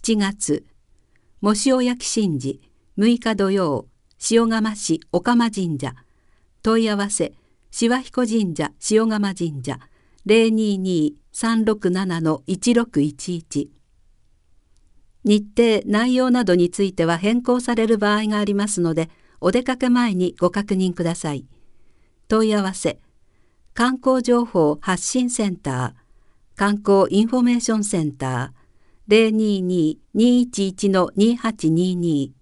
7月、藻塩焼神事6日土曜、塩釜市岡間神社。問い合わせ、志和彦神社塩釜神社022-367-1611。日程、内容などについては変更される場合がありますので、お出かけ前にご確認ください。問い合わせ、観光情報発信センター、観光インフォメーションセンター、022-211-2822